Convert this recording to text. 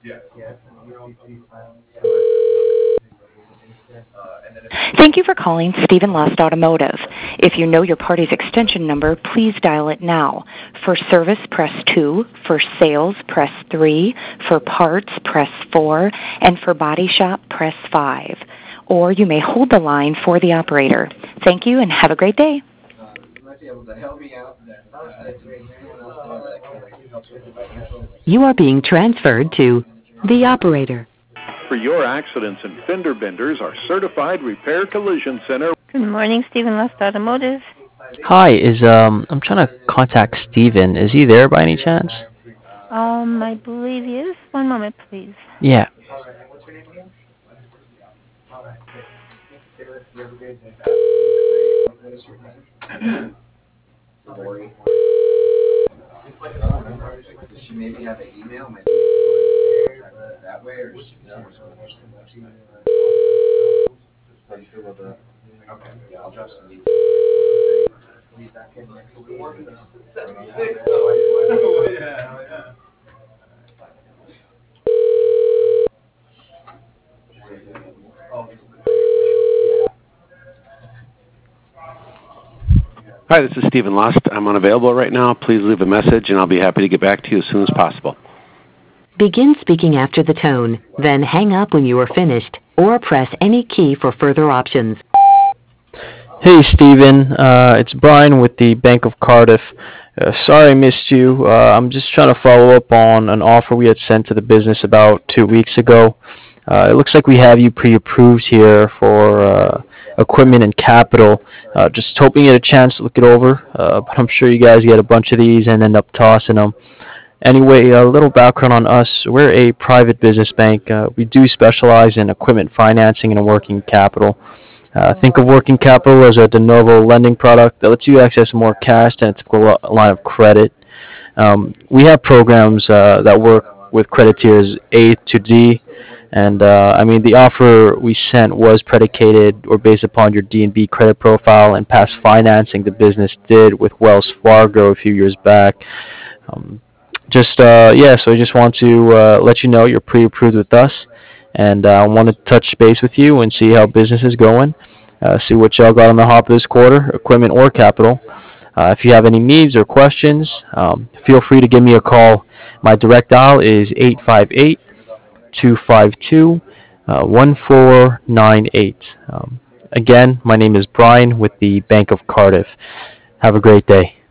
Thank you for calling Stephen Lust Automotive. If you know your party's extension number, please dial it now. For service, press 2. For sales, press 3. For parts, press 4. And for body shop, press 5. Or you may hold the line for the operator. Thank you and have a great day. You are being transferred to the operator. For your accidents and fender benders, our certified repair collision center. Good morning, Stephen Lust Automotive. Hi, I'm trying to contact Steven. Is he there by any chance? I believe he is. One moment, please. Yeah. Does she maybe have an email? Maybe that way, or how do you feel about that? Okay, yeah, I'll drop some details. Hi, this is Stephen Lust. I'm unavailable right now. Please leave a message, and I'll be happy to get back to you as soon as possible. Begin speaking after the tone, then hang up when you are finished, or press any key for further options. Hey, Steven. It's Brian with the Bank of Cardiff. Sorry I missed you. I'm just trying to follow up on an offer we had sent to the business about 2 weeks ago. It looks like we have you pre-approved here for equipment and capital. Just hoping you had a chance to look it over, but I'm sure you guys get a bunch of these and end up tossing them. Anyway, a little background on us. We're a private business bank. We do specialize in equipment financing and working capital. Think of working capital as a de novo lending product that lets you access more cash than a typical line of credit. We have programs that work with credit tiers A to D, and the offer we sent was predicated or based upon your D&B credit profile and past financing the business did with Wells Fargo a few years back. So I just want to let you know you're pre-approved with us, and I want to touch base with you and see how business is going, see what y'all got on the hopper this quarter, equipment or capital. If you have any needs or questions, feel free to give me a call. My direct dial is 858-252-1498. Again, my name is Brian with the Bank of Cardiff. Have a great day.